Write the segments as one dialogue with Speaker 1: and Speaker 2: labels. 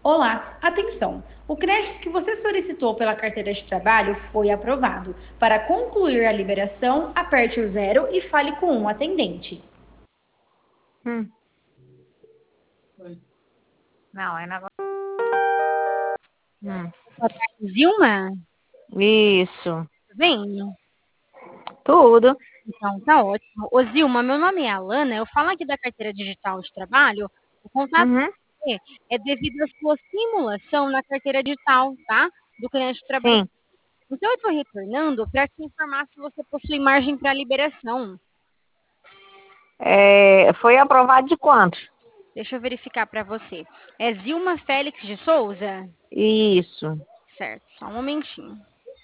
Speaker 1: Olá, atenção! O crédito que você solicitou pela carteira de trabalho foi aprovado. Para concluir a liberação, aperte o zero e fale com um atendente.
Speaker 2: Hum, não, é negócio.
Speaker 3: Boa tarde, Zilma?
Speaker 2: Isso,
Speaker 3: Tudo bem?
Speaker 2: tudo.
Speaker 3: Então, tá ótimo. Ô, Zilma, meu nome é Alana, eu falo aqui da carteira digital de trabalho. O contato
Speaker 2: Uhum,
Speaker 3: com você é devido à sua simulação na carteira digital, tá? Do cliente de trabalho.
Speaker 2: sim.
Speaker 3: Então, eu estou retornando para te informar se você possui margem para liberação.
Speaker 2: Foi aprovado de quanto?
Speaker 3: Deixa eu verificar para você. É Zilma Félix de Souza?
Speaker 2: Isso.
Speaker 3: Certo, só um momentinho.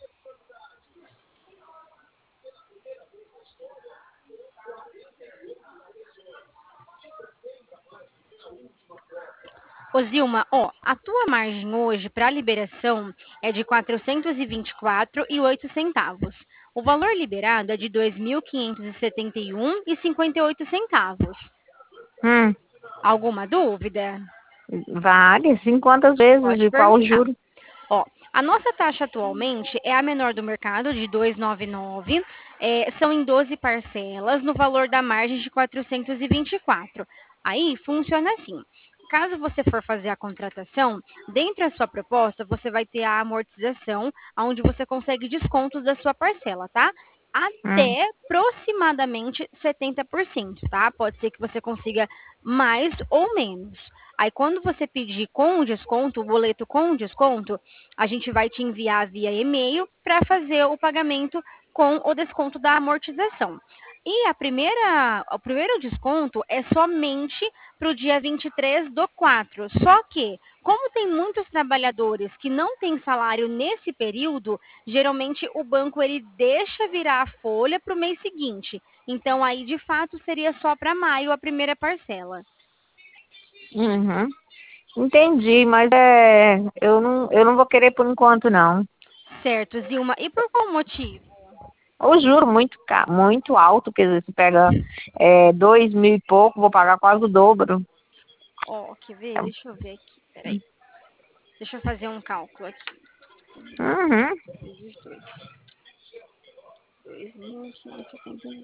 Speaker 3: Ô Zilma, ó, a tua margem hoje para liberação é de 424,08 centavos. O valor liberado é de 2.571,58 centavos.
Speaker 2: Hum,
Speaker 3: Alguma dúvida?
Speaker 2: vale. Sim, quantas vezes
Speaker 3: Pode
Speaker 2: e qual o
Speaker 3: perguntar.
Speaker 2: juro?
Speaker 3: Ó, a nossa taxa atualmente é a menor do mercado, de 2,99. São em 12 parcelas, no valor da margem de 424. Aí funciona assim. Caso você for fazer a contratação, dentro da sua proposta, você vai ter a amortização, onde você consegue descontos da sua parcela, tá?
Speaker 2: Hum,
Speaker 3: Até aproximadamente 70%, tá? Pode ser que você consiga mais ou menos. Aí, quando você pedir com desconto, o boleto com desconto, a gente vai te enviar via e-mail para fazer o pagamento com o desconto da amortização. E o primeiro desconto é somente para o dia 23 do 4. Só que, como tem muitos trabalhadores que não têm salário nesse período, geralmente o banco ele deixa virar a folha para o mês seguinte. Então, aí, de fato, seria só para maio a primeira parcela.
Speaker 2: uhum. Entendi, mas eu não vou querer por enquanto, não.
Speaker 3: Certo, Zilma. E por qual motivo?
Speaker 2: O juro muito alto, quer dizer, você pega 2.000 e pouco, vou pagar quase o dobro.
Speaker 3: Ó, quer ver? Deixa eu ver aqui. Peraí. Deixa eu fazer um cálculo aqui.
Speaker 2: Uhum.
Speaker 3: Vezes 2. 2.571.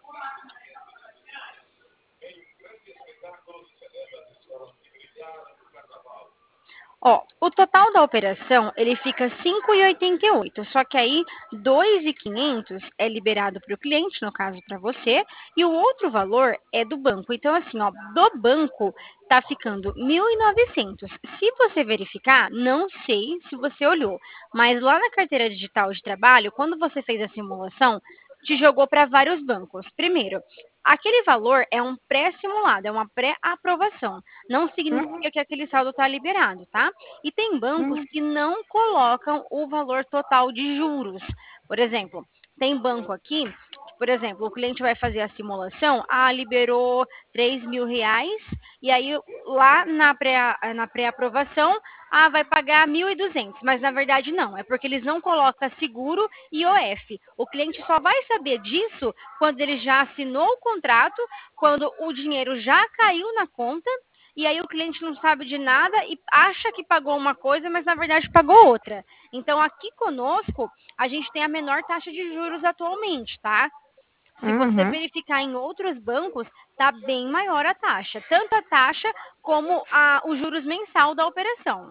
Speaker 3: Ó, o total da operação, ele fica 5,88. Só que aí 2.500 é liberado para o cliente, no caso para você, e o outro valor é do banco. Então assim, ó, do banco tá ficando 1.900. Se você verificar, não sei se você olhou, mas lá na carteira digital de trabalho, quando você fez a simulação, te jogou para vários bancos. Primeiro, aquele valor é um pré-simulado, é uma pré-aprovação. Não
Speaker 2: Uhum.
Speaker 3: significa que aquele saldo está liberado, tá? E tem bancos
Speaker 2: Uhum.
Speaker 3: que não colocam o valor total de juros. Por exemplo, tem banco aqui, que, por exemplo, o cliente vai fazer a simulação, liberou R$ 3.000, e aí lá na pré-aprovação, vai pagar 1.200, mas na verdade não, é porque eles não colocam seguro e IOF. O cliente só vai saber disso quando ele já assinou o contrato, quando o dinheiro já caiu na conta, e aí o cliente não sabe de nada e acha que pagou uma coisa, mas na verdade pagou outra. Então, aqui conosco, a gente tem a menor taxa de juros atualmente, tá? Se você
Speaker 2: Uhum.
Speaker 3: verificar em outros bancos, tá bem maior a taxa. Tanto a taxa como os juros mensal da operação.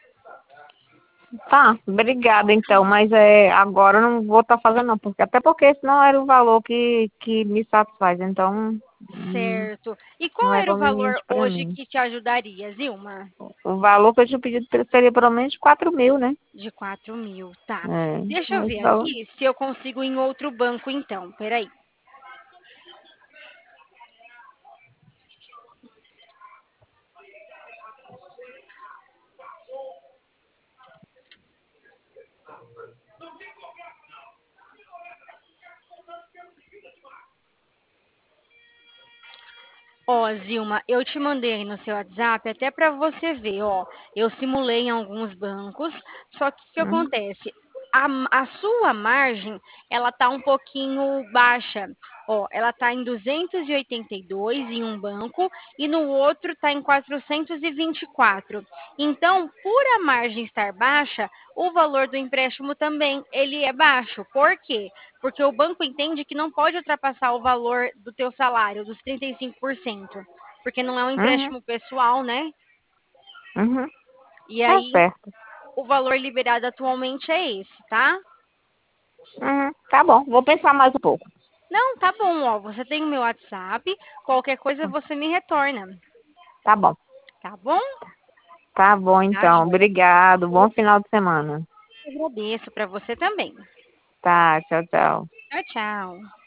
Speaker 2: Tá, obrigada então, mas agora eu não vou estar fazendo não, até porque esse não era o valor que me satisfaz, então
Speaker 3: Certo. E
Speaker 2: não
Speaker 3: qual
Speaker 2: é
Speaker 3: era o valor
Speaker 2: conveniente para
Speaker 3: hoje
Speaker 2: mim.
Speaker 3: que te ajudaria, Zilma?
Speaker 2: O valor que eu tinha pedido seria pelo menos 4.000, né?
Speaker 3: De 4.000, tá. Deixa eu
Speaker 2: É, esse
Speaker 3: ver
Speaker 2: valor.
Speaker 3: aqui se eu consigo em outro banco, então. Peraí. Ó, Zilma, eu te mandei aí no seu WhatsApp até para você ver, ó. Eu simulei em alguns bancos, só que o que
Speaker 2: Uhum.
Speaker 3: acontece? A sua margem, ela tá um pouquinho baixa, Ó, ela está em 282 em um banco e no outro está em 424. Então, por a margem estar baixa, o valor do empréstimo também ele é baixo. Por quê? Porque o banco entende que não pode ultrapassar o valor do teu salário, dos 35%, porque não é um
Speaker 2: Uhum,
Speaker 3: empréstimo pessoal, né?
Speaker 2: uhum.
Speaker 3: E
Speaker 2: Tá
Speaker 3: aí,
Speaker 2: certo.
Speaker 3: o valor liberado atualmente é esse, tá?
Speaker 2: Uhum, tá bom, vou pensar mais um pouco.
Speaker 3: Não, tá bom, ó. Você tem o meu WhatsApp. Qualquer coisa você me retorna.
Speaker 2: Tá bom.
Speaker 3: Tá bom?
Speaker 2: Tá bom,
Speaker 3: Tá,
Speaker 2: então.
Speaker 3: joia.
Speaker 2: Obrigado. Bom final de semana.
Speaker 3: Eu agradeço para você também.
Speaker 2: Tá, tchau, tchau.
Speaker 3: Tchau, tchau.